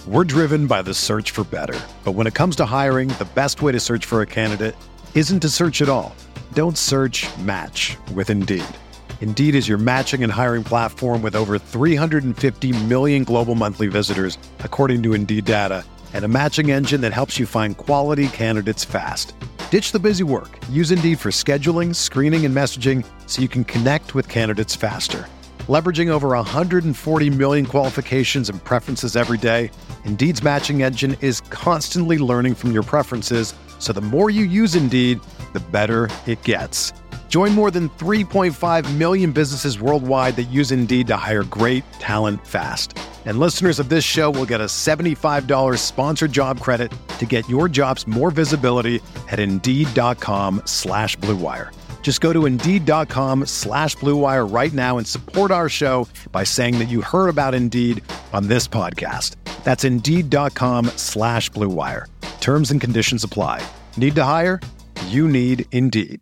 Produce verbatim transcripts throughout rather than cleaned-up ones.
We're driven by the search for better. But when it comes to hiring, the best way to search for a candidate isn't to search at all. Don't search, match with Indeed. Indeed is your matching and hiring platform with over three hundred fifty million global monthly visitors, according to Indeed data, and a matching engine that helps you find quality candidates fast. Ditch the busy work. Use Indeed for scheduling, screening, and messaging so you can connect with candidates faster. Leveraging over one hundred forty million qualifications and preferences every day, Indeed's matching engine is constantly learning from your preferences, so the more you use Indeed, the better it gets. Join more than three point five million businesses worldwide that use Indeed to hire great talent fast. And listeners of this show will get a seventy-five dollars sponsored job credit to get your jobs more visibility at Indeed.com slash Blue Wire. Just go to Indeed.com slash Blue Wire right now and support our show by saying that you heard about Indeed on this podcast. That's Indeed.com slash Blue Wire. Terms and conditions apply. Need to hire? You need Indeed.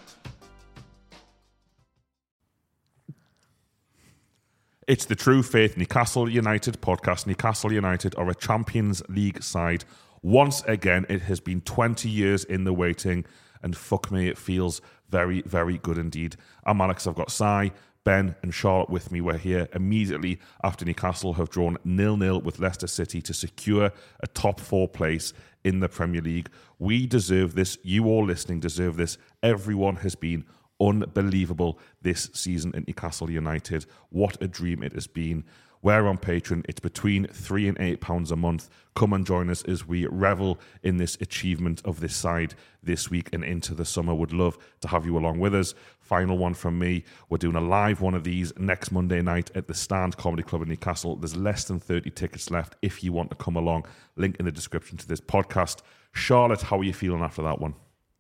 It's the True Faith Newcastle United podcast. Newcastle United are a Champions League side. Once again, it has been twenty years in the waiting, and fuck me, it feels very, very good indeed. I'm Alex, I've got Si, Ben and Charlotte with me. We're here immediately after Newcastle have drawn nil-nil with Leicester City to secure a top four place in the Premier League. We deserve this. You all listening deserve this. Everyone has been unbelievable this season at Newcastle United. What a dream it has been. We're on Patreon. It's between three and eight pounds a month. Come and join us as we revel in this achievement of this side this week and into the summer. Would love to have you along with us. Final one from me. We're doing a live one of these next Monday night at the Stand Comedy Club in Newcastle. There's less than thirty tickets left if you want to come along. Link in the description to this podcast. Charlotte, how are you feeling after that one?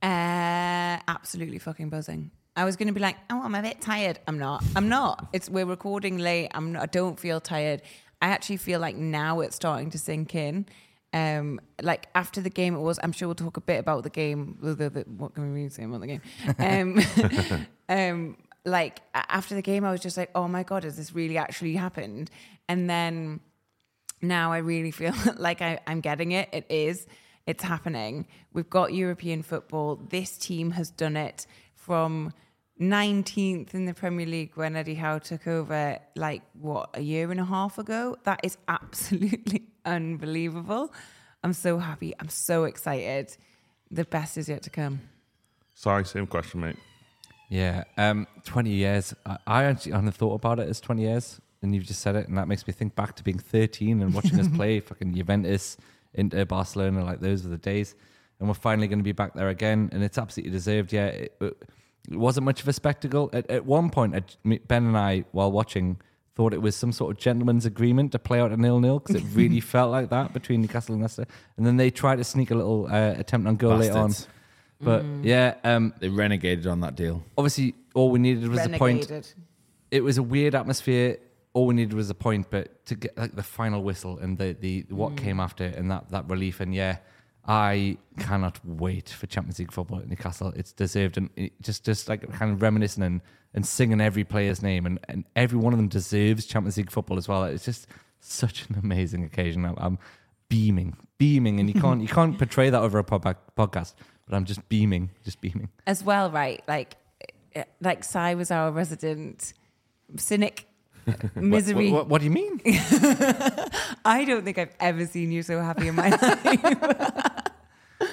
Uh, absolutely fucking buzzing. I was going to be like, oh, I'm a bit tired. I'm not. I'm not. It's we're recording late. I'm not, I don't feel tired. I actually feel like now it's starting to sink in. Um, like after the game, it was. I'm sure we'll talk a bit about the game. The, the, the, what can we really say about the game? Um, um, like after the game, I was just like, oh my god, has this really actually happened? And then now I really feel like I, I'm getting it. It is. It's happening. We've got European football. This team has done it from nineteenth in the Premier League when Eddie Howe took over, like, what, a year and a half ago? That is absolutely unbelievable. I'm so happy. I'm so excited. The best is yet to come. Sorry, same question, mate. Yeah, um, twenty years. I, I actually hadn't thought about it as twenty years, and you've just said it, and that makes me think back to being thirteen and watching us play fucking Juventus, Inter, Barcelona, like those were the days. And we're finally going to be back there again, and it's absolutely deserved. Yeah, it, it, It wasn't much of a spectacle. At, at one point, Ben and I, while watching, thought it was some sort of gentleman's agreement to play out a nil-nil because it really felt like that between Newcastle and Leicester. And then they tried to sneak a little uh, attempt on goal later on. But mm. yeah. Um, they renegated on that deal. Obviously, all we needed was renegated. a point. It was a weird atmosphere. All we needed was a point, but to get like the final whistle and the, the what mm. came after and that, that relief. And yeah, I cannot wait for Champions League football at Newcastle. It's deserved, and it just just like kind of reminiscing and, and singing every player's name, and, and every one of them deserves Champions League football as well. It's just such an amazing occasion. I'm, I'm beaming, beaming, and you can't you can't portray that over a pod- podcast. But I'm just beaming, just beaming as well, right? Like like Si was our resident cynic. Misery. What, what, what do you mean? I don't think I've ever seen you so happy in my life.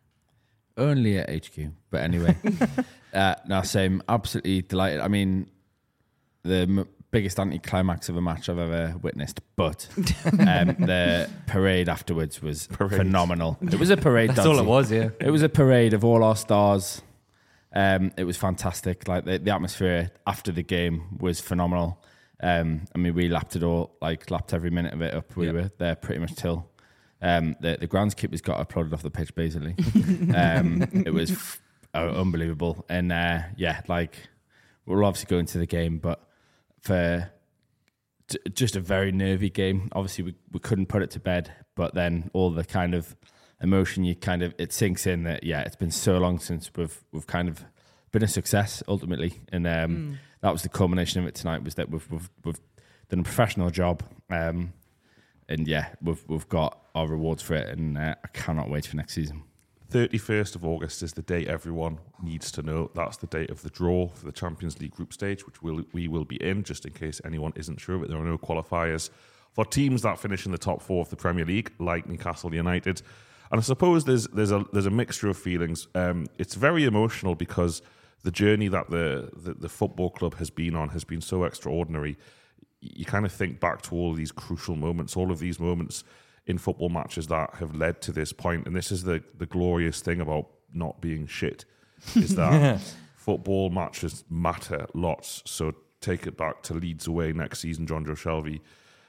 Only at H Q, but anyway. uh, no, same. Absolutely delighted. I mean, the m- biggest anticlimax of a match I've ever witnessed, but um, the parade afterwards was parade. phenomenal. It was a parade. That's all it was, yeah. It was a parade of all our stars. Um, it was fantastic. Like the, the atmosphere after the game was phenomenal. Um, I mean, we lapped it all, like lapped every minute of it up. We yep. were there pretty much till um, the the groundskeepers got applauded off the pitch. Basically, um, it was f- uh, unbelievable. And uh, yeah, like we're obviously going to the game, but for t- just a very nervy game. Obviously, we we couldn't put it to bed, but then all the kind of emotion you kind of it sinks in that yeah, it's been so long since we've we've kind of been a success ultimately, and um, mm. that was the culmination of it tonight. Was that we've we've, we've done a professional job. Um, and yeah, we've we've got our rewards for it, and uh, I cannot wait for next season. thirty-first of August is the date everyone needs to know. That's the date of the draw for the Champions League group stage, which we'll, we will be in, just in case anyone isn't sure. But there are no qualifiers for teams that finish in the top four of the Premier League, like Newcastle United. And I suppose there's there's a there's a mixture of feelings. Um, it's very emotional because the journey that the, the the football club has been on has been so extraordinary. You kind of think back to all of these crucial moments, all of these moments in football matches that have led to this point. And this is the, the glorious thing about not being shit, is that football matches matter lots. So take it back to Leeds away next season. John Joe Shelby's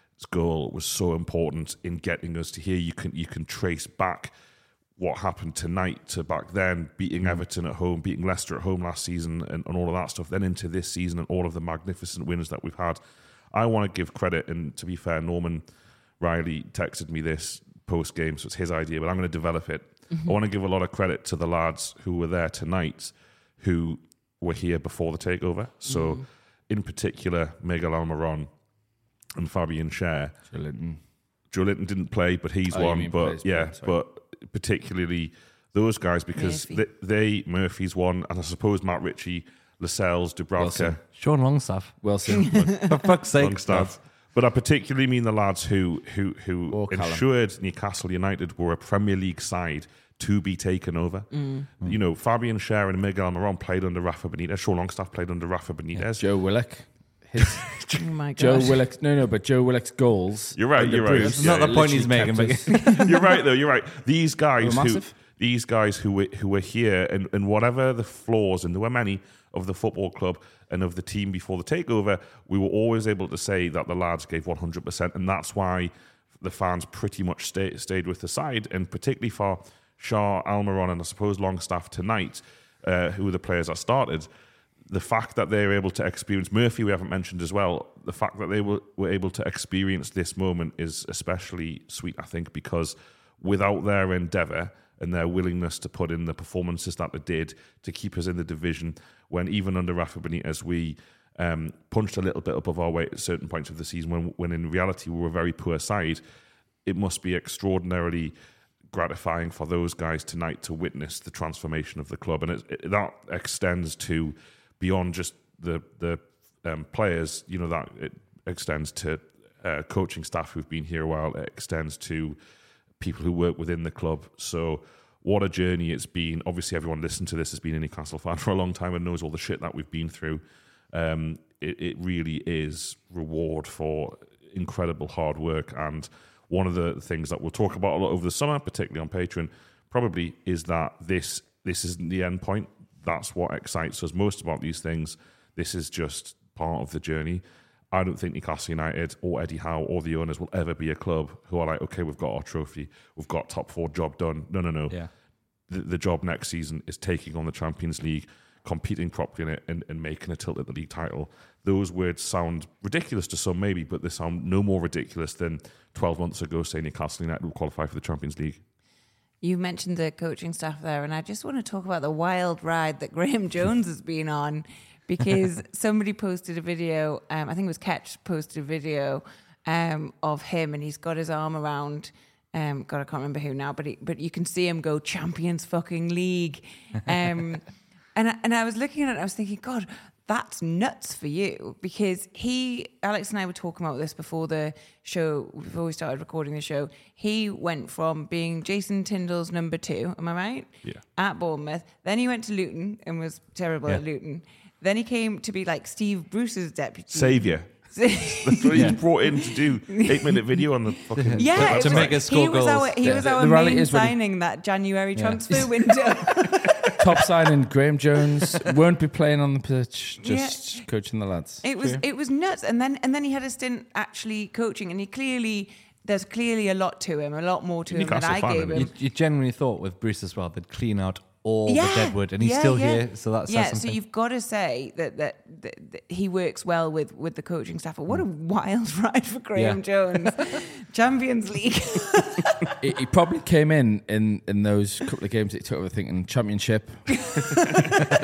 goal was so important in getting us to here. You can you can trace back what happened tonight to back then, beating Everton at home, beating Leicester at home last season, and, and all of that stuff, then into this season and all of the magnificent wins that we've had. I want to give credit, and to be fair, Norman Riley texted me this post-game, so it's his idea, but I'm going to develop it. Mm-hmm. I want to give a lot of credit to the lads who were there tonight, who were here before the takeover. So, mm-hmm. in particular, Miguel Almiron and Fabian Schär. Joe Linton. Joe Linton didn't play, but he's oh, one. But yeah, point, but particularly those guys, because Murphy. they, they, Murphy's one, and I suppose Matt Ritchie, Lascelles, Dubravka. Wilson. Sean Longstaff. Wilson. For fuck's sake. Longstaff. But I particularly mean the lads who who who Or Callum. ensured Newcastle United were a Premier League side to be taken over. Mm. You know, Fabian Schär and Miguel Almiron played under Rafa Benitez. Sean Longstaff played under Rafa Benitez. Yeah, Joe Willock. His, Oh my god. Joe Willock. No, no, but Joe Willock's goals. You're right, under you're right. Bruce That's not the point he's literally making, kept but- us- You're right, though. You're right. These guys They were who massive. these guys who were who were here, and, and whatever the flaws, and there were many of the football club and of the team before the takeover, we were always able to say that the lads gave one hundred percent, and that's why the fans pretty much stay, stayed with the side, and particularly for Schär, Almiron, and I suppose Longstaff tonight, uh, who were the players that started. The fact that they were able to experience, Murphy we haven't mentioned as well, the fact that they were, were able to experience this moment is especially sweet, I think, because without their endeavour and their willingness to put in the performances that they did to keep us in the division, when even under Rafa Benitez we um, punched a little bit above our weight at certain points of the season, when, when in reality we were a very poor side, it must be extraordinarily gratifying for those guys tonight to witness the transformation of the club. And it, it, that extends to beyond just the the um, players, you know, that it extends to uh, coaching staff who've been here a while. It extends to people who work within the club. So what a journey it's been. Obviously, everyone listening to this has been a Newcastle fan for a long time and knows all the shit that we've been through. Um, it, it really is reward for incredible hard work. And one of the things that we'll talk about a lot over the summer, particularly on Patreon, probably is that this this isn't the end point. That's what excites us most about these things. This is just part of the journey. I don't think Newcastle United or Eddie Howe or the owners will ever be a club who are like, okay, we've got our trophy, we've got top four, job done. No, no, no. Yeah. The, the job next season is taking on the Champions League, competing properly in it, and, and making a tilt at the league title. Those words sound ridiculous to some, maybe, but they sound no more ridiculous than twelve months ago saying Newcastle United will qualify for the Champions League. You mentioned the coaching staff there, and I just want to talk about the wild ride that Graham Jones has been on, because somebody posted a video, um, I think it was Ketch posted a video um, of him, and he's got his arm around, um, God, I can't remember who now, but he, but you can see him go, Champions fucking League. Um, and, I, and I was looking at it, I was thinking, God, that's nuts for you, because he, Alex and I were talking about this before the show, before we started recording the show. He went from being Jason Tyndall's number two, am I right? Yeah. At Bournemouth. Then he went to Luton and was terrible Yeah. at Luton. Then he came to be like Steve Bruce's deputy. Saviour. That's what he's brought in to do. Eight minute video on the fucking Yeah, it To was- make us score he was goals. our, he The- was the- our the reality main is when he- signing that January transfer window. Top signing, Graham Jones won't be playing on the pitch, just coaching the lads. It was True. it was nuts, and then and then he had a stint actually coaching, and he clearly there's clearly a lot to him, a lot more to him than Newcastle I fan, gave isn't him. he? You, you genuinely thought with Bruce as well, they'd clean out all Yeah, the deadwood, and he's yeah, still yeah. here, so that says yeah. something. So you've got to say that that, that that he works well with with the coaching staff. But what a wild ride for Graham Yeah. Jones, Champions League. he, he probably came in, in in those couple of games that he took over thinking championship.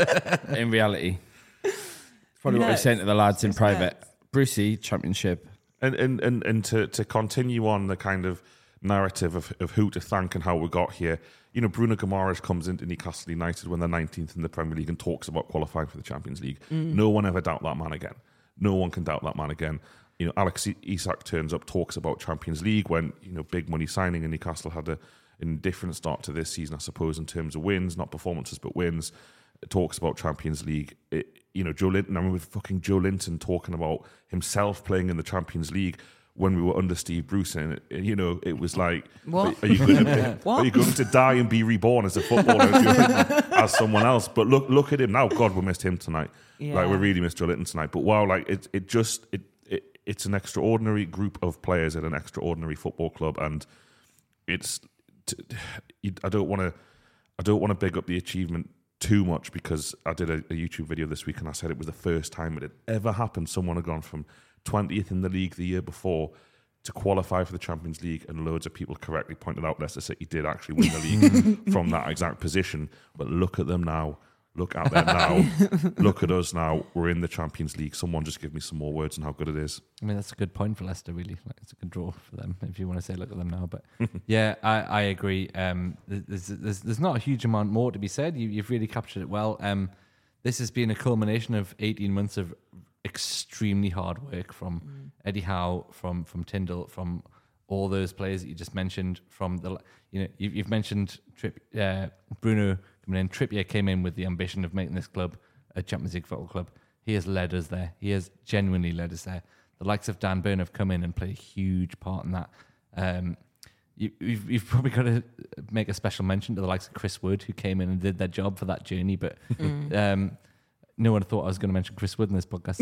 In reality, it's probably what we're Nuts. saying to the lads in It's private. nuts. Brucey, championship. And and and, and to, to continue on the kind of narrative of, of who to thank and how we got here, you know, Bruno Guimaraes comes into Newcastle United when they're nineteenth in the Premier League and talks about qualifying for the Champions League. Mm. No one ever doubt that man again. No one can doubt that man again. You know, Alex Isak turns up, talks about Champions League when, you know, big money signing, and Newcastle had a indifferent start to this season, I suppose, in terms of wins, not performances, but wins. It talks about Champions League. It, you know, Joe Linton, I remember fucking Joe Linton talking about himself playing in the Champions League when we were under Steve Bruce, and it, you know, it was like, what? Are, you going to, are you going to die and be reborn as a footballer as someone else? But look, look at him now. God, we missed him tonight. Yeah. Like we really missed Joe Linton tonight. But wow, like it, it just, it, it, it's an extraordinary group of players at an extraordinary football club, and it's. T- I don't want to, I don't want to big up the achievement too much, because I did a, a YouTube video this week and I said it was the first time it had ever happened. Someone had gone from twentieth in the league the year before to qualify for the Champions League, and loads of people correctly pointed out Leicester City did actually win the league from that exact position. But look at them now. Look at them now. Look at us now. We're in the Champions League. Someone just give me some more words on how good it is. I mean, that's a good point for Leicester, really. Like, it's a good draw for them, if you want to say look at them now. But yeah, I, I agree. Um, there's, there's there's not a huge amount more to be said. You, you've really captured it well. Um, this has been a culmination of eighteen months of extremely hard work from mm. Eddie Howe, from from Tyndall, from all those players that you just mentioned. From the, you know, you've, you've mentioned Tripp, uh, Bruno coming in. Trippier came in with the ambition of making this club a Champions League football club. He has led us there. He has genuinely led us there. The likes of Dan Burn have come in and played a huge part in that. Um, you, you've, you've probably got to make a special mention to the likes of Chris Wood, who came in and did their job for that journey. But mm. um, no one thought I was going to mention Chris Wood in this podcast.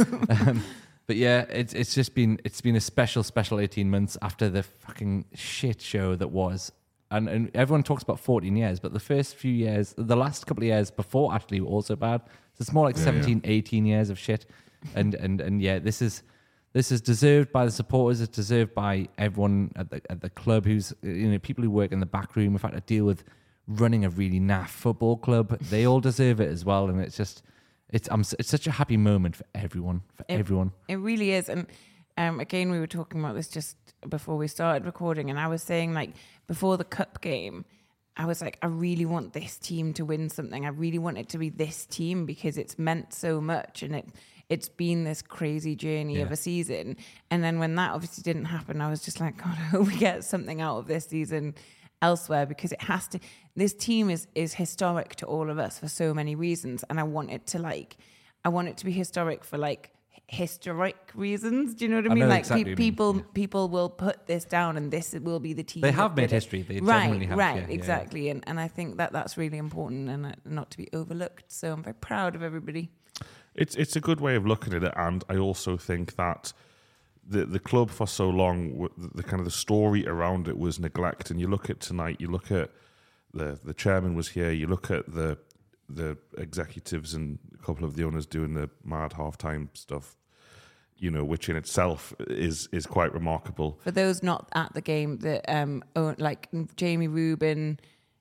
um, but yeah, it's it's just been it's been a special special eighteen months after the fucking shit show that was. And, and everyone talks about fourteen years, but the first few years, the last couple of years before actually were also bad. So it's more like yeah, seventeen, yeah. eighteen years of shit. And and and yeah, this is this is deserved by the supporters. It's deserved by everyone at the at the club, who's, you know, people who work in the back room, in fact, to deal with running a really naff football club. They all deserve it as well. And it's just it's um it's such a happy moment for everyone, for it, everyone. It really is. And um, again, we were talking about this just before we started recording, and I was saying, like, before the cup game, I was like, I really want this team to win something. I really want it to be this team, because it's meant so much, and it it's been this crazy journey yeah. of a season. And then when that obviously didn't happen, I was just like, God, I hope we get something out of this season elsewhere, because it has to. This team is is historic to all of us for so many reasons, and I want it to like, I want it to be historic for like historic reasons. Do you know what I, I mean? Like exactly pe- people, mean. Yeah. people will put this down, and this will be the team. They have made it. history. They right, genuinely have. Right, yeah, exactly. Yeah. And and I think that that's really important, and uh, not to be overlooked. So I'm very proud of everybody. It's it's a good way of looking at it, and I also think that the the club for so long, the, the kind of the story around it was neglect. And you look at tonight, you look at the the chairman was here, you look at the the executives and a couple of the owners doing the mad halftime stuff, you know, which in itself is is quite remarkable. For those not at the game, that um, own, like Jamie Rubin,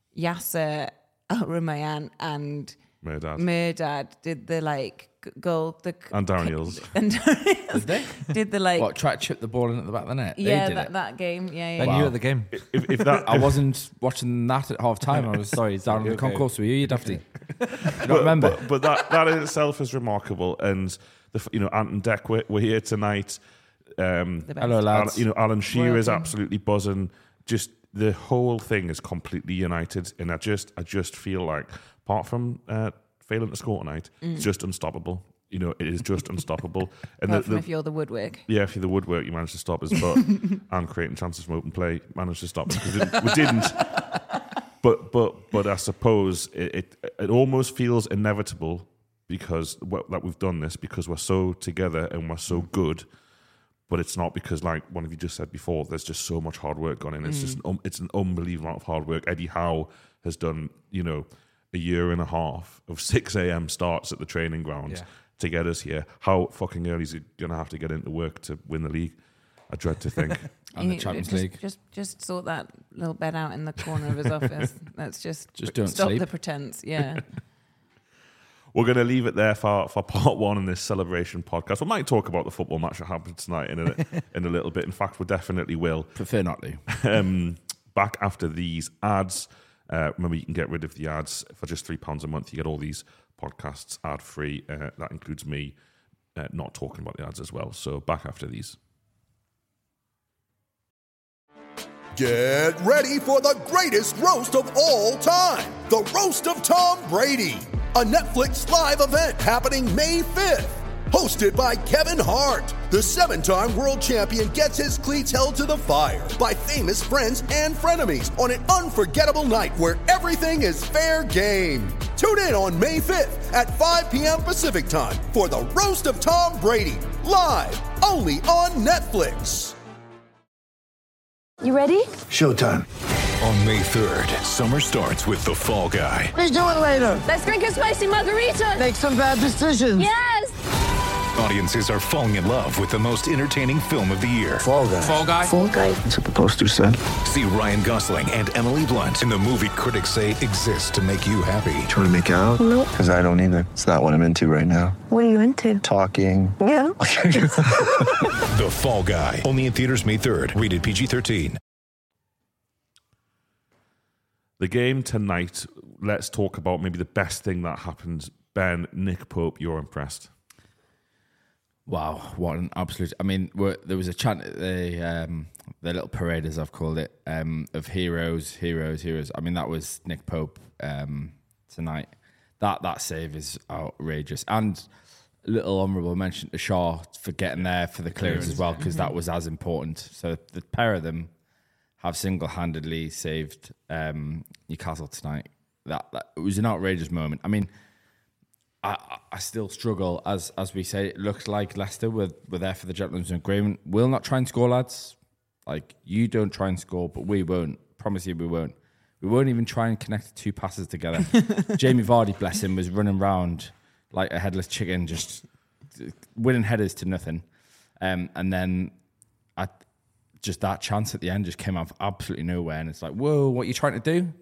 Yasser Al-Rumayyan, and Murdad. Murdad did the like goal, the and Daniels, and Daniels did they did the like what try to chip the ball in at the back of the net? Yeah, they did that, it. that game. Yeah, yeah. And Wow. you at the game. If, if that, I wasn't watching that at half time. I was sorry, down in the Okay. concourse with you, you dafty. You but, don't remember? But, but that that in itself is remarkable. And the you know Ant and Deck were, were here tonight. Um, The best. Hello, lads. Al, you know Alan Shearer is Welcome. absolutely buzzing. Just the whole thing is completely united, and I just I just feel like, apart from uh, failing to score tonight, Mm. it's just unstoppable. You know, it is just unstoppable. And Apart the, from the, if you're the woodwork. yeah, if you're the woodwork, you managed to stop us, but and creating chances from open play, managed to stop us because we didn't. We didn't. But but but I suppose it, it it almost feels inevitable because well, that we've done this because we're so together and we're so good. But it's not because, like one of you just said before, there's just so much hard work gone in. It's mm. just an, um, it's an unbelievable amount of hard work. Eddie Howe has done, you know, a year and a half of six a.m. starts at the training grounds Yeah. to get us here. How fucking early is he going to have to get into work to win the league? I dread to think. And the You- Champions just, League. Just, just sort that little bed out in the corner of his office. Let's just, Just don't stop sleep. the pretense. Yeah. we're going to leave it there for, for part one in this celebration podcast. We might talk about the football match that happened tonight in a, in a little bit. In fact, we definitely will. Prefer not to. Um, back after these ads. Uh, remember, you can get rid of the ads for just three pounds a month. You get all these podcasts ad-free. Uh, that includes me uh, not talking about the ads as well. So back after these. Get ready for the greatest roast of all time. The Roast of Tom Brady. A Netflix live event happening May fifth. Hosted by Kevin Hart. The seven-time world champion gets his cleats held to the fire by famous friends and frenemies on an unforgettable night where everything is fair game. Tune in on May fifth at five p.m. Pacific time for the Roast of Tom Brady. Live only on Netflix. You ready? Showtime. On May third, summer starts with The Fall Guy. Let's do it later. Let's drink a spicy margarita. Make some bad decisions. Yes. Audiences are falling in love with the most entertaining film of the year. Fall Guy. Fall Guy? Fall Guy. That's what the poster said. See Ryan Gosling and Emily Blunt in the movie critics say exists to make you happy. Trying to make it out? Nope. Because I don't either. It's not what I'm into right now. What are you into? Talking. Yeah. The Fall Guy. Only in theaters May third. Rated P G thirteen. The game tonight, let's talk about maybe the best thing that happened. Ben, Nick Pope, you're impressed. Wow, what an absolute... I mean, we're, there was a chant at the, um, the little parade, as I've called it, um, of heroes, heroes, heroes. I mean, that was Nick Pope um, tonight. That that save is outrageous. And a little honourable mention to Shaw for getting there for the clearance as well, because that was as important. So the pair of them have single-handedly saved um, Newcastle tonight. That, that it was an outrageous moment. I mean... I, I still struggle, as as we say, it looks like Leicester were, were there for the gentleman's agreement. We'll not try and score, lads. Like, you don't try and score, but we won't. Promise you we won't. We won't even try and connect two passes together. Jamie Vardy, bless him, was running around like a headless chicken, just winning headers to nothing. Um, and then I, just that chance at the end just came out of absolutely nowhere. And it's like, whoa, what are you trying to do?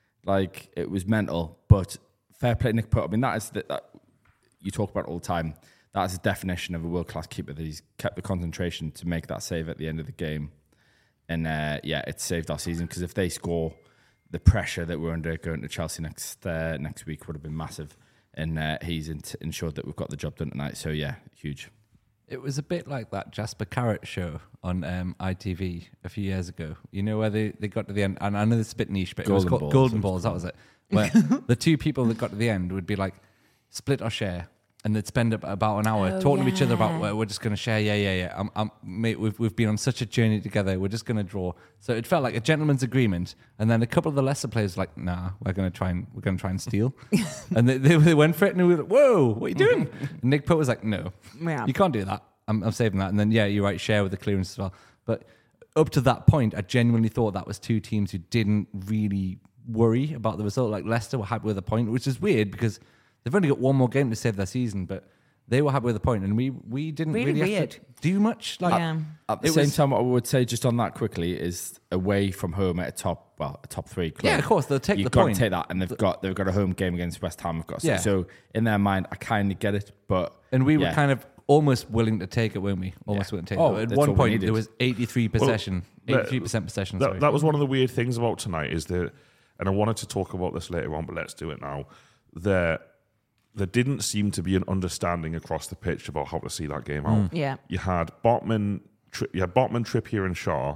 Like, it was mental, but... Fair play, Nick Pope. I mean, that is the, that you talk about all the time. That is the definition of a world-class keeper, that he's kept the concentration to make that save at the end of the game. And uh, yeah, it saved our season, because if they score, the pressure that we're under going to Chelsea next uh, next week would have been massive. And uh, he's in- ensured that we've got the job done tonight. So yeah, huge. It was a bit like that Jasper Carrot show on um, I T V a few years ago. You know, where they, they got to the end, and I know this is a bit niche, but Golden it was called Balls. Golden Balls, that was it. Where the two people that got to the end would be like, split or share, and they'd spend about an hour Oh, talking to each other yeah. about, well, we're just going to share, yeah, yeah, yeah. I'm, I'm, mate, we've, we've been on such a journey together, we're just going to draw. So it felt like a gentleman's agreement, and then a couple of the lesser players were like, nah, we're going to try and we're going to try and steal. And they, they, they went for it, and we were like, whoa, what are you doing? And Nick Pope was like, no, Yeah. you can't do that. I'm, I'm saving that. And then, yeah, you're right, share with the clearance as well. But up to that point, I genuinely thought that was two teams who didn't really worry about the result. Like, Leicester were happy with a point, which is weird because they've only got one more game to save their season, but they were happy with a point, and we we didn't Really really, have weird. to do much. Like, Yeah. At the It same was- time, what I would say just on that quickly is away from home at a top, well, a top three club. Yeah, of course, they'll take You've the got point. to take that, and they've got they've got a home game against West Ham. Of course, Yeah. so in their mind, I kind of get it, but and we yeah. were kind of almost willing to take it, weren't we? Almost Yeah. willing to take Oh, it. At that's one what we point, needed. there was eighty-three possession, Well, eighty-three percent possession. That, sorry. that was one of the weird things about tonight is that, and I wanted to talk about this later on, but let's do it now. There, there didn't seem to be an understanding across the pitch about how to see that game out. Yeah. You had Botman, Tri- you had Botman, Trippier, and Shaw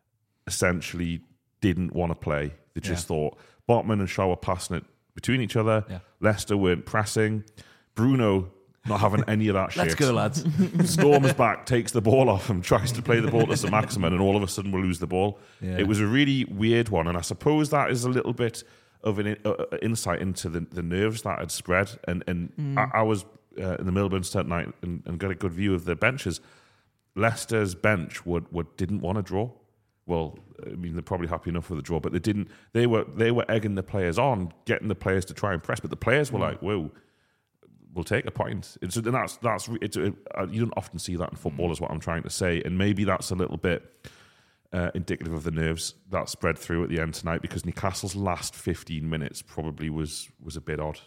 essentially didn't want to play. They just Yeah. thought Botman and Shaw were passing it between each other. Yeah. Leicester weren't pressing. Bruno not having any of that shit. Let's go, lads. Storms back, takes the ball off him, tries to play the ball to Sir Maximin, and all of a sudden we lose the ball. Yeah. It was a really weird one, and I suppose that is a little bit of an in, uh, insight into the, the nerves that had spread. And and Mm. I, I was uh, in the Millburn tonight and, and got a good view of the benches. Leicester's bench would, would didn't want to draw. Well, I mean, they're probably happy enough with the draw, but they didn't. They were they were egging the players on, getting the players to try and press, but the players were Mm. like, "Whoa, we'll take a point." It's, and that's that's it's, uh, you don't often see that in football, is what I'm trying to say, and maybe that's a little bit uh, indicative of the nerves that spread through at the end tonight, because Newcastle's last fifteen minutes probably was was a bit odd.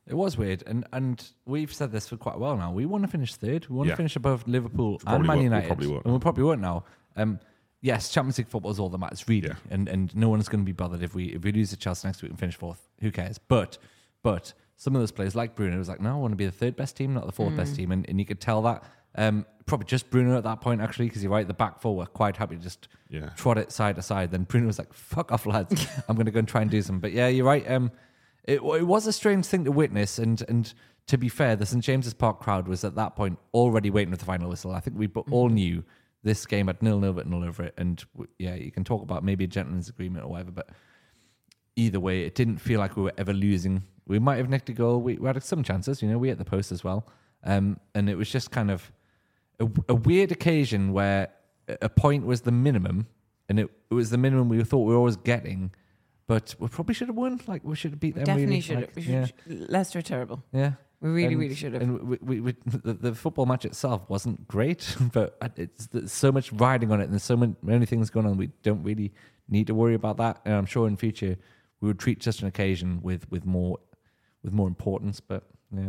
It was weird, and and we've said this for quite a while now. We want to finish third. We want Yeah. to finish above Liverpool Probably and Man won't- we United, probably won't. and we probably won't now. Um, yes, Champions League football is all that matters, really, Yeah. and and no one's going to be bothered if we if we lose to Chelsea next week and finish fourth. Who cares? But but some of those players, like Bruno, was like, no, I want to be the third best team, not the fourth best team, and and you could tell that. Um, probably just Bruno at that point, actually, because you're right. The back four were quite happy to just Yeah. trot it side to side. Then Bruno was like, "Fuck off, lads! I'm going to go and try and do some." But yeah, you're right. Um, it, it was a strange thing to witness, and and to be fair, the St James's Park crowd was at that point already waiting for the final whistle. I think we bo- all knew this game had nil nil written all over it, and w- yeah, you can talk about maybe a gentleman's agreement or whatever, but either way, it didn't feel like we were ever losing. We might have nicked a goal. We, we had some chances, you know. We hit the post as well, um, and it was just kind of a, a weird occasion where a point was the minimum, and it, it was the minimum we thought we were always getting. But we probably should have won. Like we should have beat them. Definitely really. should Like, have. We yeah. should- Leicester are terrible. Yeah. We really, And- really should have. And we, we, we, the, the football match itself wasn't great, but it's there's so much riding on it, and there's so many, many things going on. We don't really need to worry about that. And I'm sure in future we would treat such an occasion with, with more with more importance. But yeah,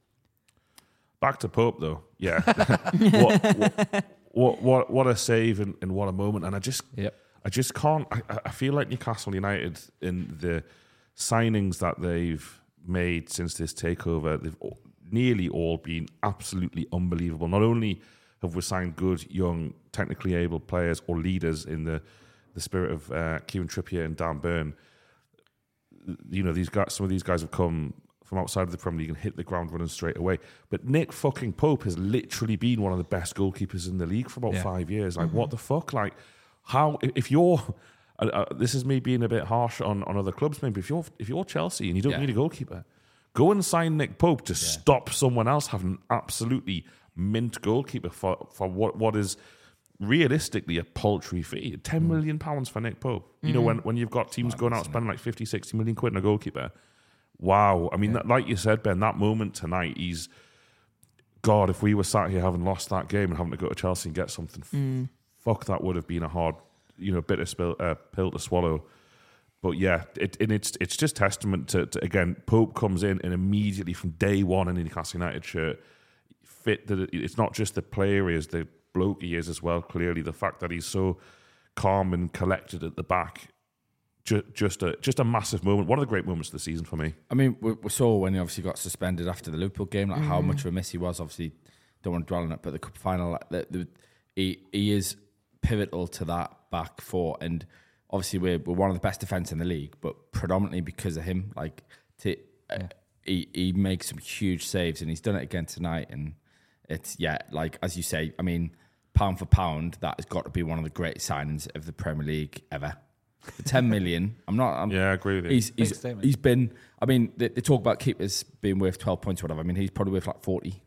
Back to Pope though, yeah. what, what, what what what a save and, and what a moment! And I just Yep. I just can't. I, I feel like Newcastle United in the signings that they've made since this takeover, they've all, nearly all been absolutely unbelievable. Not only have we signed good, young, technically able players or leaders in the the spirit of uh, Kieran Trippier and Dan Burn. You know, these guys. Some of these guys have come from outside of the Premier League and hit the ground running straight away. But Nick fucking Pope has literally been one of the best goalkeepers in the league for about Yeah. five years. Like, what the fuck? Like, how if you're uh, uh, this is me being a bit harsh on, on other clubs, maybe if you're if you're Chelsea and you don't Yeah. need a goalkeeper, go and sign Nick Pope to stop someone else having an absolutely mint goalkeeper for, for what what is realistically a paltry fee. ten million pounds for Nick Pope. You know, when, when you've got teams going out spending like fifty, sixty million quid on a goalkeeper. Wow. I mean, that, like you said, Ben, that moment tonight, he's God, if we were sat here having lost that game and having to go to Chelsea and get something, f- fuck, that would have been a hard, you know, bitter spill, uh, pill to swallow. But yeah, it, and it's it's just testament to, to, again, Pope comes in and immediately from day one in the Newcastle United shirt, fit that it, it's not just the player he is, the bloke he is as well, clearly. The fact that he's so calm and collected at the back, ju- just a just a massive moment. One of the great moments of the season for me. I mean, we, we saw when he obviously got suspended after the Liverpool game, like how much of a miss he was. Obviously, don't want to dwell on it, but the cup final, like, the, the, he he is pivotal to that back four, and obviously we're we're one of the best defence in the league, but predominantly because of him. Like, to, uh, he he makes some huge saves, and he's done it again tonight. And it's yeah, like as you say, I mean, pound for pound, that has got to be one of the greatest signings of the Premier League ever. For ten million, I'm not. I'm, Yeah, I agree with you. He's Big he's, statement. he's been. I mean, they, they talk about keepers being worth twelve points or whatever. I mean, he's probably worth like forty.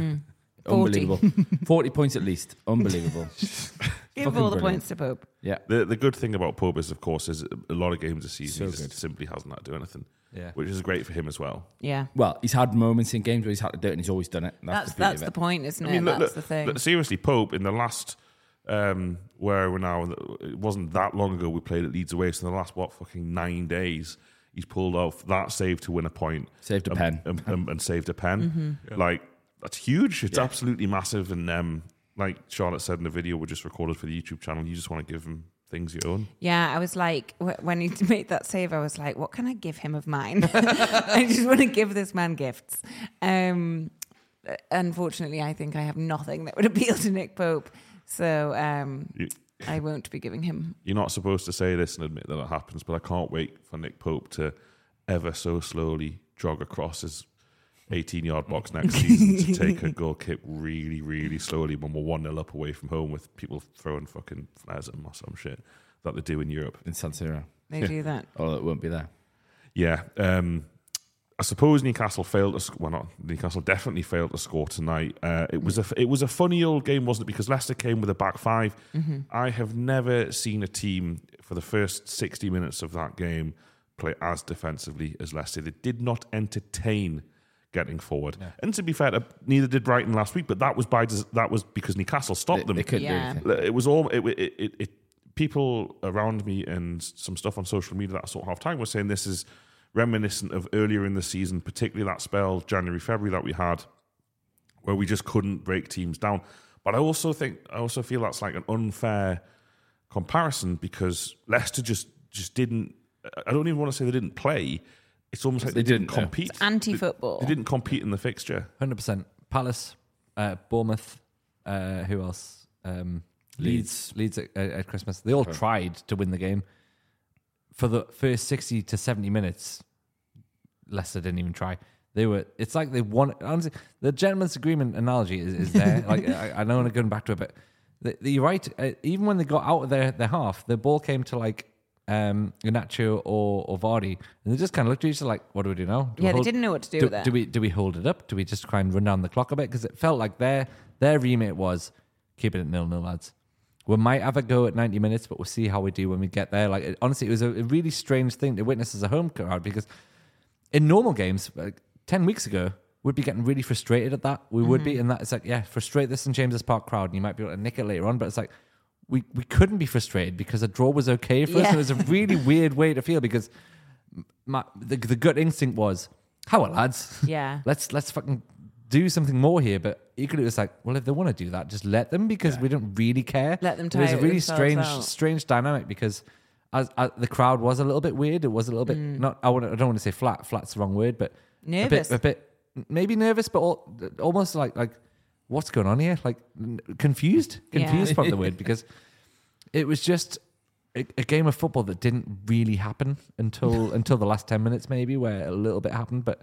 forty. Unbelievable. forty points at least. Unbelievable. Give Fucking all the brilliant. points to Pope. Yeah. The the good thing about Pope is, of course, is a lot of games this season So he just good. simply hasn't had to do anything, Yeah. which is great for him as well. Yeah. Well, he's had moments in games where he's had to do it, and he's always done it. And That's That's, the, beauty that's of the it. point, isn't I it? mean, look, that's look, the thing. look, seriously, Pope in the last um, where we're now, it wasn't that long ago we played at Leeds away. So in the last what fucking nine days, he's pulled off that save to win a point, Saved a and, pen. and, and, and saved a pen. Like that's huge. It's Yeah. absolutely massive. And um, like Charlotte said in the video we just recorded for the YouTube channel, you just want to give him things you own. Yeah, I was like, wh- when he made that save, I was like, what can I give him of mine? I just want to give this man gifts. Um, unfortunately, I think I have nothing that would appeal to Nick Pope. So um, You, I won't be giving him. you're not supposed to say this and admit that it happens, but I can't wait for Nick Pope to ever so slowly jog across his eighteen-yard box next season to take a goal kick really, really slowly when we're one nil up away from home with people throwing fucking flares at him or some shit that they do in Europe. In San Siro. They do that. Although it won't be there. Yeah. Um, I suppose Newcastle failed to sc- well, not Newcastle definitely failed to score tonight. Uh, it was a it was a funny old game, wasn't it? Because Leicester came with a back five. I have never seen a team for the first sixty minutes of that game play as defensively as Leicester. They did not entertain getting forward. And to be fair, uh, neither did Brighton last week. But that was by des- that was because Newcastle stopped They, them. they couldn't Yeah. do anything. It was all it, it, it, it. People around me and some stuff on social media that I saw at half time were saying this is reminiscent of earlier in the season, particularly that spell, January, February that we had, where we just couldn't break teams down. But I also think, I also feel that's like an unfair comparison because Leicester just, just didn't, I don't even want to say they didn't play. It's almost like they, they didn't, didn't compete. It's anti-football. They, they didn't compete in the fixture. one hundred percent. Palace, uh, Bournemouth, uh, who else? Um, Leeds. Leeds, Leeds at, at Christmas. They all okay. tried to win the game. For the first sixty to seventy minutes, Leicester didn't even try. They were. It's like they won. Honestly, the gentleman's agreement analogy is, is there. Like I, I know I'm going back to it, but the, the, you're right. Uh, even when they got out of their, their half, the ball came to like um, Iheanacho or, or Vardy, and they just kind of looked at each other like, "What do we do now?" Do yeah, hold, they didn't know what to do, do with it. Do we do we hold it up? Do we just try and run down the clock a bit? Because it felt like their their remit was keep it at nil nil, lads. We might have a go at ninety minutes, but we'll see how we do when we get there. Like it, honestly, it was a, a really strange thing to witness as a home crowd because in normal games, like ten weeks ago, we'd be getting really frustrated at that. We mm-hmm. would be, and that it's like, yeah, frustrate this Saint James's Park crowd, and you might be able to nick it later on. But it's like we we couldn't be frustrated because a draw was okay for yeah. us. It was a really weird way to feel because my, the the gut instinct was, how are lads? Yeah, let's let's fucking do something more here, but equally it was like, well, if they want to do that, just let them because yeah. we don't really care. Let them tire It was a really strange, out. strange dynamic because as, as the crowd was a little bit weird. It was a little bit mm. not. I, want, I don't want to say flat. Flat's the wrong word, but nervous. A bit, a bit maybe nervous, but all, almost like like what's going on here? Like confused. Confused yeah. from the word because it was just a, a game of football that didn't really happen until until the last ten minutes, maybe where a little bit happened, but.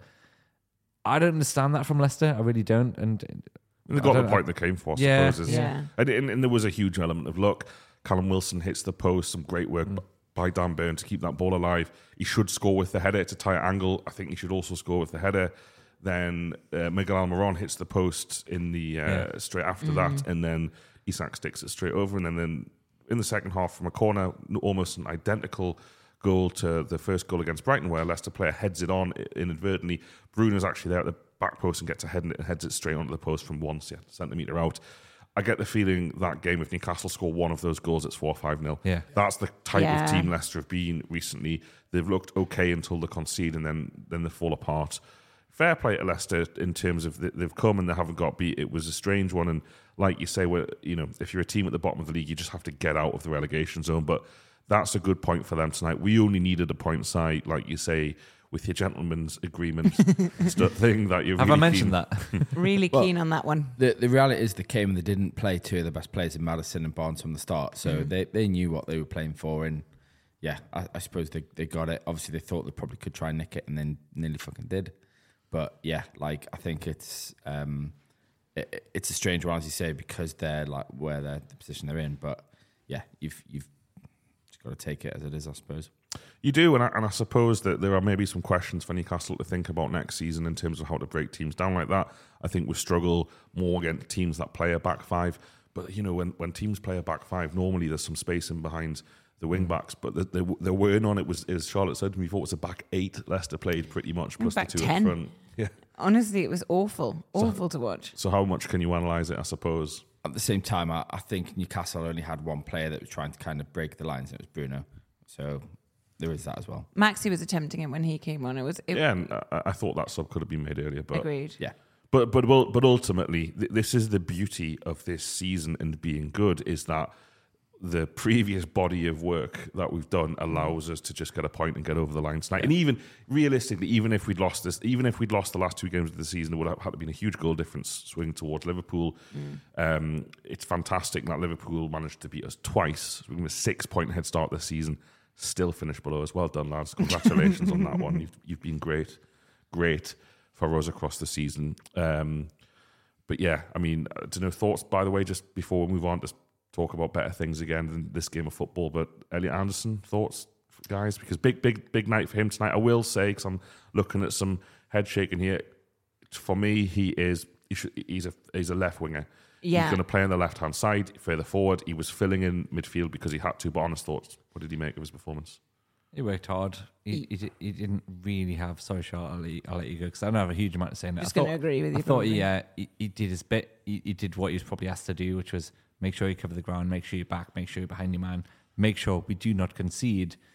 I don't understand that from Leicester. I really don't. And they got the point they came for, I yeah, suppose. Yeah. And, and, and there was a huge element of luck. Callum Wilson hits the post. Some great work mm. by Dan Burn to keep that ball alive. He should score with the header. It's a tight angle. I think he should also score with the header. Then uh, Miguel Almiron hits the post in the uh, yeah. straight after mm-hmm. that. And then Isak sticks it straight over. And then, then in the second half from a corner, almost an identical goal to the first goal against Brighton where a Leicester player heads it on inadvertently. Bruno's actually there at the back post and gets a head and heads it straight onto the post from one centimetre out. I get the feeling that game, if Newcastle score one of those goals, it's four or five nil. Yeah. That's the type yeah. of team Leicester have been recently. They've looked okay until they concede and then, then they fall apart. Fair play to Leicester in terms of the, they've come and they haven't got beat. It was a strange one. And like you say, where, you know, if you're a team at the bottom of the league, you just have to get out of the relegation zone. But that's a good point for them tonight. We only needed a point side, like you say, with your gentleman's agreement st- thing that you're Have really I mentioned keen. that? really well, keen on that one. The the reality is they came and they didn't play two of the best players in Maddison and Barnes from the start. So mm. they, they knew what they were playing for. And yeah, I, I suppose they, they got it. Obviously, they thought they probably could try and nick it and then nearly fucking did. But yeah, like I think it's um, it, it's a strange one, as you say, because they're like where they're the position they're in. But yeah, you've you've got to take it as it is, I suppose. You do, and I, and I suppose that there are maybe some questions for Newcastle to think about next season in terms of how to break teams down like that. I think we struggle more against teams that play a back five. But, you know, when, when teams play a back five, normally there's some space in behind the wing backs. But the, the, the word on it was, as Charlotte said to me, thought it was a back eight Leicester played pretty much, plus back the two ten. up front. Yeah. Honestly, it was awful. Awful so, to watch. So how much can you analyse it, I suppose? At the same time, I, I think Newcastle only had one player that was trying to kind of break the lines, and it was Bruno. So there is that as well. Maxi was attempting it when he came on. It was it, yeah, and I, I thought that sub could have been made earlier. But agreed. Yeah, but but but ultimately, th- this is the beauty of this season and being good is that the previous body of work that we've done allows us to just get a point and get over the line tonight. Yeah. And even realistically, even if we'd lost this, even if we'd lost the last two games of the season, it would have had to been a huge goal difference swing towards Liverpool. Mm. Um, it's fantastic that Liverpool managed to beat us twice. We have a six-point head start this season. Still finished below us. Well done, lads. Congratulations on that one. You've you've been great, great for us across the season. Um, but yeah, I mean, I don't know, thoughts, by the way, just before we move on, just talk about better things again than this game of football. But Elliot Anderson, thoughts, guys? Because big, big, big night for him tonight. I will say, because I'm looking at some head shaking here. For me, he is he should, he's a he's a left winger. Yeah. He's going to play on the left hand side, further forward. He was filling in midfield because he had to. But honest thoughts, what did he make of his performance? He worked hard. He he, he didn't really have. Sorry, Charlotte, I'll let you, I'll let you go because I don't have a huge amount to say. I'm just going to agree with you. I thought he, uh, he he did his bit. He, he did what he was probably asked to do, which was make sure you cover the ground, make sure you're back, make sure you're behind your man, make sure we do not concede.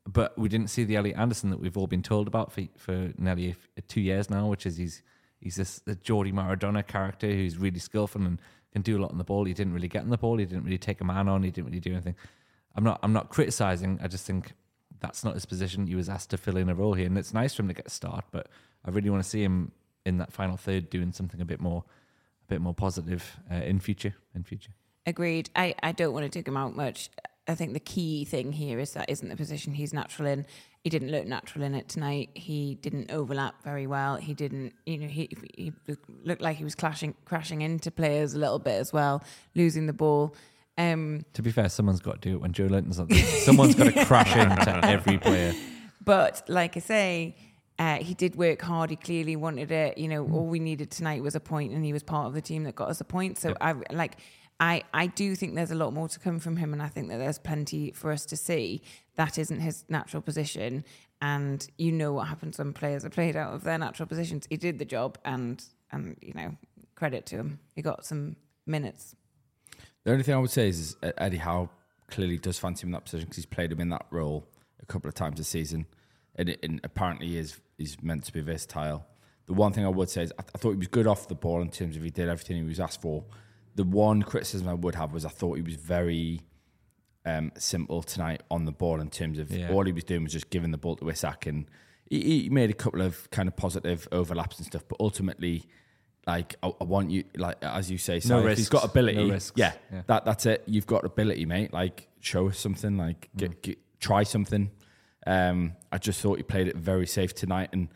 but we didn't see the Elliot Anderson that we've all been told about for, for nearly a, two years now, which is he's he's this a Geordie Maradona character who's really skillful and can do a lot on the ball. He didn't really get on the ball. He didn't really take a man on. He didn't really do anything. I'm not I'm not criticising. I just think that's not his position. He was asked to fill in a role here, and it's nice for him to get a start, but I really want to see him in that final third doing something a bit more a bit more positive uh, in future. In future. Agreed. I, I don't want to dig him out much. I think the key thing here is that isn't the position he's natural in. He didn't look natural in it tonight. He didn't overlap very well. He didn't, you know, he, he looked like he was clashing, crashing into players a little bit as well, losing the ball. Um, to be fair, someone's got to do it when Joe Linton's not there. Someone's got to crash into every player. But like I say, uh, he did work hard. He clearly wanted it. You know, mm. all we needed tonight was a point, and he was part of the team that got us a point. So yep. I like. I, I do think there's a lot more to come from him, and I think that there's plenty for us to see. That isn't his natural position, and you know what happens when players are played out of their natural positions. He did the job, and and you know, credit to him. He got some minutes. The only thing I would say is, is Eddie Howe clearly does fancy him in that position because he's played him in that role a couple of times this season, and, it, and apparently he is he's meant to be versatile. The one thing I would say is I, I thought he was good off the ball in terms of he did everything he was asked for. The one criticism I would have was I thought he was very um, simple tonight on the ball in terms of yeah. all he was doing was just giving the ball to Isak, and he, he made a couple of kind of positive overlaps and stuff. But ultimately, like I, I want you, like as you say, so no if he's got ability, no yeah, yeah, that that's it. You've got ability, mate. Like show us something. Like get, mm. get, try something. Um, I just thought he played it very safe tonight, and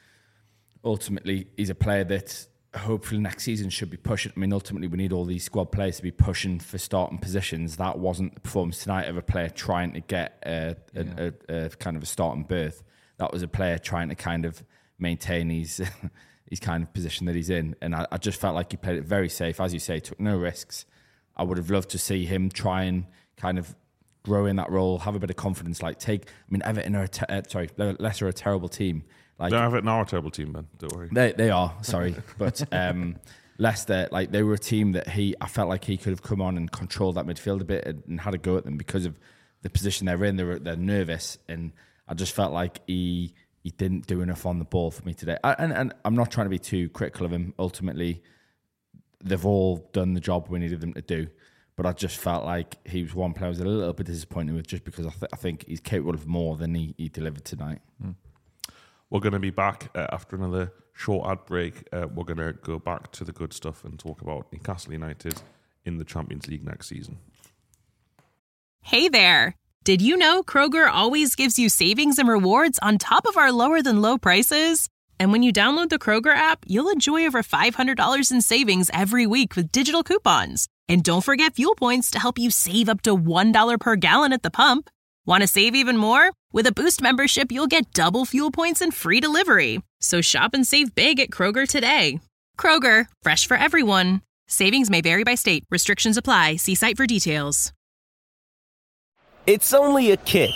ultimately, he's a player that hopefully next season should be pushing. I mean, ultimately, we need all these squad players to be pushing for starting positions. That wasn't the performance tonight of a player trying to get a, a, yeah. a, a kind of a starting berth. That was a player trying to kind of maintain his his kind of position that he's in. And I, I just felt like he played it very safe. As you say, took no risks. I would have loved to see him try and kind of grow in that role, have a bit of confidence. Like take, I mean, Everton are a te- uh, sorry, Leicester are a terrible team. Like, no, Everton are a terrible team, man. Don't worry. They they are, sorry. But um, Leicester, like they were a team that he, I felt like he could have come on and controlled that midfield a bit and, and had a go at them because of the position they're in. They were, they're nervous, and I just felt like he he didn't do enough on the ball for me today. I, and, and I'm not trying to be too critical of him. Ultimately, they've all done the job we needed them to do. But I just felt like he was one player I was a little bit disappointed with just because I, th- I think he's capable of more than he, he delivered tonight. Mm. We're going to be back uh, after another short ad break. Uh, we're going to go back to the good stuff and talk about Newcastle United in the Champions League next season. Hey there. Did you know Kroger always gives you savings and rewards on top of our lower than low prices? And when you download the Kroger app, you'll enjoy over five hundred dollars in savings every week with digital coupons. And don't forget fuel points to help you save up to one dollar per gallon at the pump. Want to save even more? With a Boost membership, you'll get double fuel points and free delivery. So shop and save big at Kroger today. Kroger, fresh for everyone. Savings may vary by state. Restrictions apply. See site for details. It's only a kick.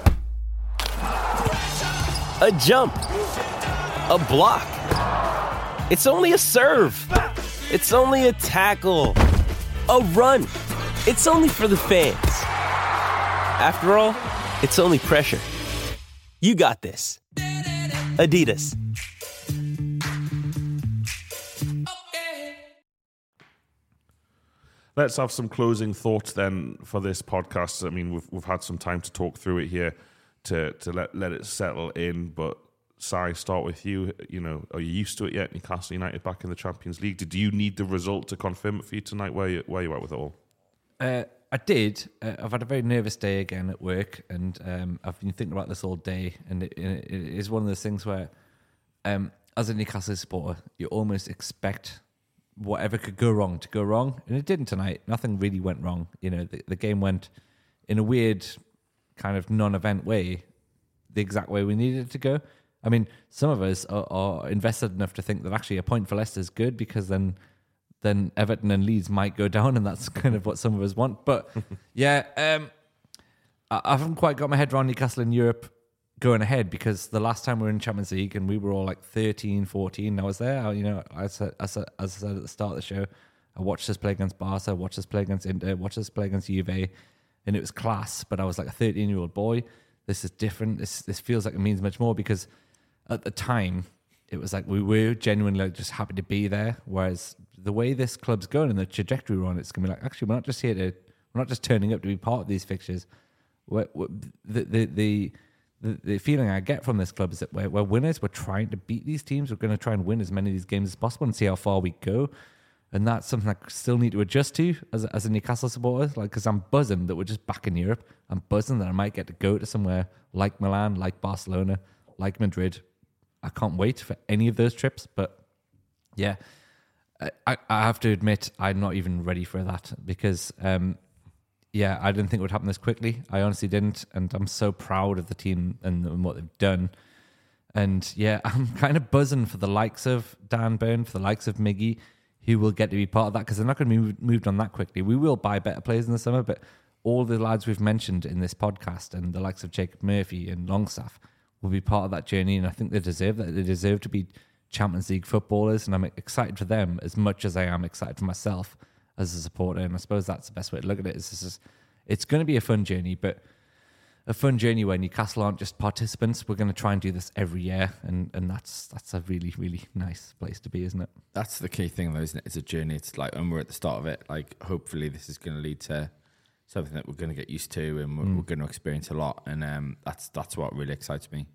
A jump. A block. It's only a serve. It's only a tackle. A run. It's only for the fans. After all, it's only pressure. You got this. Adidas. Let's have some closing thoughts then for this podcast. I mean, we've we've had some time to talk through it here to to let let it settle in. But Si, start with you. You know, are you used to it yet? Newcastle United back in the Champions League. Did you need the result to confirm it for you tonight? Where you where you at with it all? Uh, I did. Uh, I've had a very nervous day again at work, and um, I've been thinking about this all day. And it, it, it is one of those things where, um, as a Newcastle supporter, you almost expect whatever could go wrong to go wrong, and it didn't tonight. Nothing really went wrong. You know, the, the game went in a weird kind of non-event way, the exact way we needed it to go. I mean, some of us are, are invested enough to think that actually a point for Leicester is good because then then Everton and Leeds might go down, and that's kind of what some of us want. But yeah, um, I, I haven't quite got my head around Newcastle in Europe going ahead, because the last time we were in Champions League and we were all like thirteen, fourteen, I was there. I, you know, I said, I said, as I said at the start of the show, I watched us play against Barca, watched us play against Inter, watched us play against Juve, and it was class. But I was like a thirteen-year-old boy. this is different. This this feels like it means much more, because at the time it was like we were genuinely like just happy to be there. Whereas the way this club's going and the trajectory we're on, it's gonna be like, actually, we're not just here to, we're not just turning up to be part of these fixtures. We're, we're, the, the the the the feeling I get from this club is that we're, we're winners. We're trying to beat these teams. We're going to try and win as many of these games as possible and see how far we go. And that's something I still need to adjust to as a, as a Newcastle supporter. Like, because I'm buzzing that we're just back in Europe. I'm buzzing that I might get to go to somewhere like Milan, like Barcelona, like Madrid. I can't wait for any of those trips. But yeah, I, I have to admit I'm not even ready for that, because um, yeah, I didn't think it would happen this quickly. I honestly didn't, and I'm so proud of the team and, and what they've done. And yeah, I'm kind of buzzing for the likes of Dan Burn, for the likes of Miggy, who will get to be part of that, because they're not going to be moved on that quickly. We will buy better players in the summer, but all the lads we've mentioned in this podcast and the likes of Jacob Murphy and Longstaff will be part of that journey, and I think they deserve that. They deserve to be Champions League footballers, and I'm excited for them as much as I am excited for myself as a supporter. And I suppose that's the best way to look at it. Is this is, it's going to be a fun journey, but a fun journey where Newcastle aren't just participants. We're going to try and do this every year, and, and that's that's a really, really nice place to be, isn't it? That's the key thing, though, isn't it? It's a journey. It's like, when we're at the start of it, like, hopefully this is going to lead to something that we're going to get used to, and we're, mm. we're going to experience a lot, and um, that's that's what really excites me.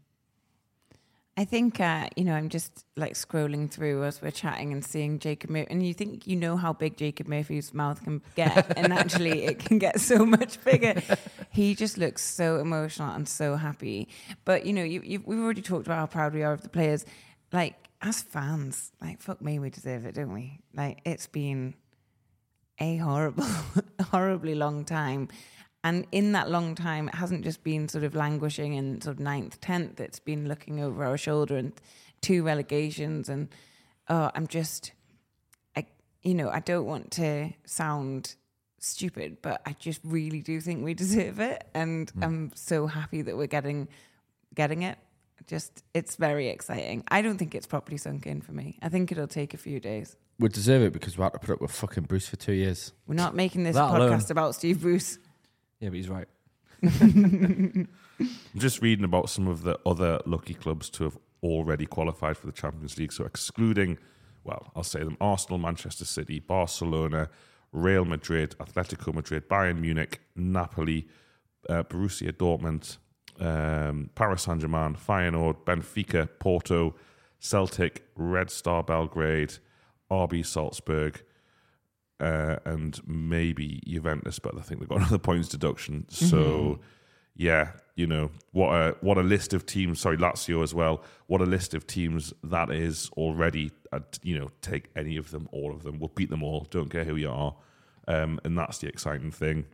I think, uh, you know, I'm just like scrolling through as we're chatting and seeing Jacob Murphy, and you think you know how big Jacob Murphy's mouth can get, and actually it can get so much bigger. He just looks so emotional and so happy. But, you know, you, you've, we've already talked about how proud we are of the players. Like, as fans, like, fuck me, we deserve it, don't we? Like, it's been a horrible, horribly long time. And in that long time, it hasn't just been sort of languishing in sort of ninth, tenth. It's been looking over our shoulder and two relegations. And oh, I'm just, I, you know, I don't want to sound stupid, but I just really do think we deserve it. And mm. I'm so happy that we're getting, getting it. Just, it's very exciting. I don't think it's properly sunk in for me. I think it'll take a few days. We deserve it because we had to put up with fucking Bruce for two years. We're not making this That podcast alone. about Steve Bruce. Yeah, but he's right. I'm just reading about some of the other lucky clubs to have already qualified for the Champions League. So excluding, well, I'll say them, Arsenal, Manchester City, Barcelona, Real Madrid, Atletico Madrid, Bayern Munich, Napoli, uh, Borussia Dortmund, um, Paris Saint-Germain, Feyenoord, Benfica, Porto, Celtic, Red Star Belgrade, R B Salzburg, Uh, and maybe Juventus, but I think they've got another points deduction. So, mm-hmm. yeah, you know, what a what a list of teams. Sorry, Lazio as well. What a list of teams that is already. Uh, you know, take any of them, all of them. We'll beat them all. Don't care who you are. Um, and that's the exciting thing.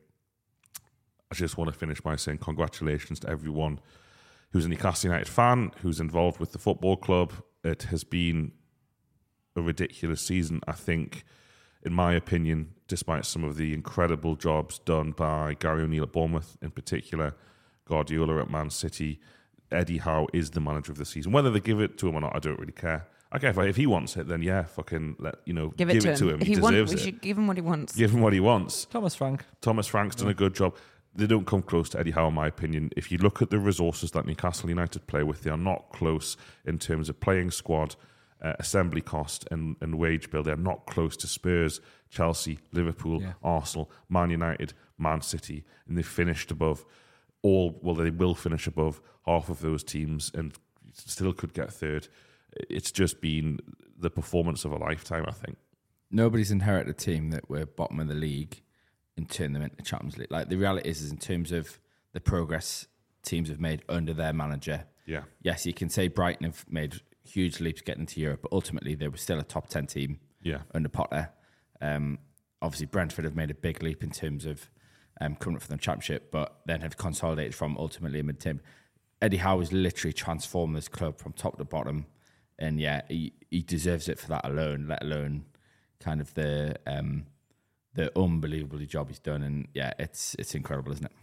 I just want to finish by saying congratulations to everyone who's a Newcastle United fan, who's involved with the football club. It has been a ridiculous season, I think. In my opinion, despite some of the incredible jobs done by Gary O'Neill at Bournemouth in particular, Guardiola at Man City, Eddie Howe is the manager of the season. Whether they give it to him or not, I don't really care. Okay, if, if he wants it, then yeah, fucking let you know, give it, give to, it to him. him. If he, he deserves want, we it. should give him what he wants. Give him what he wants. Thomas Frank. Thomas Frank's done a good job. They don't come close to Eddie Howe, in my opinion. If you look at the resources that Newcastle United play with, they are not close in terms of playing squad, Uh, assembly cost and, and wage bill. They're not close to Spurs, Chelsea, Liverpool, yeah. Arsenal, Man United, Man City, and they've finished above all, well, they will finish above half of those teams and still could get third. It's just been the performance of a lifetime, I think. Nobody's inherited a team that were bottom of the league and turned them into Champions League. Like, the reality is, is in terms of the progress teams have made under their manager. Yeah. Yes, you can say Brighton have made huge leaps getting into Europe, but ultimately they were still a top ten team yeah. under Potter. Um, obviously, Brentford have made a big leap in terms of um, coming up for the Championship, but then have consolidated from ultimately a mid-team. Eddie Howe has literally transformed this club from top to bottom, and yeah, he, he deserves it for that alone, let alone kind of the um, the unbelievable job he's done. And yeah, it's it's incredible, isn't it?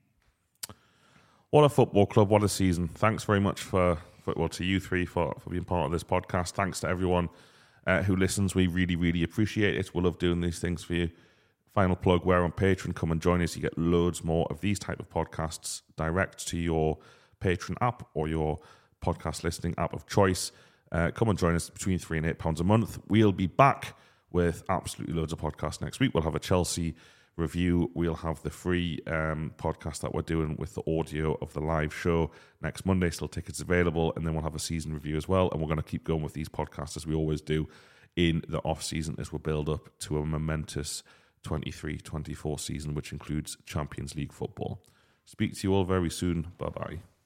What a football club, what a season. Thanks very much for, for well, to you three for, for being part of this podcast. Thanks to everyone uh, who listens. We really, really appreciate it. We love doing these things for you. Final plug, we're on Patreon. Come and join us. You get loads more of these type of podcasts direct to your Patreon app or your podcast listening app of choice. Uh, come and join us between three and eight pounds a month. We'll be back with absolutely loads of podcasts next week. We'll have a Chelsea review. We'll have the free um, podcast that we're doing with the audio of the live show next Monday. Still tickets available. And then we'll have a season review as well. And we're going to keep going with these podcasts as we always do in the off season as we build up to a momentous twenty-three twenty-four season, which includes Champions League football. Speak to you all very soon. Bye-bye.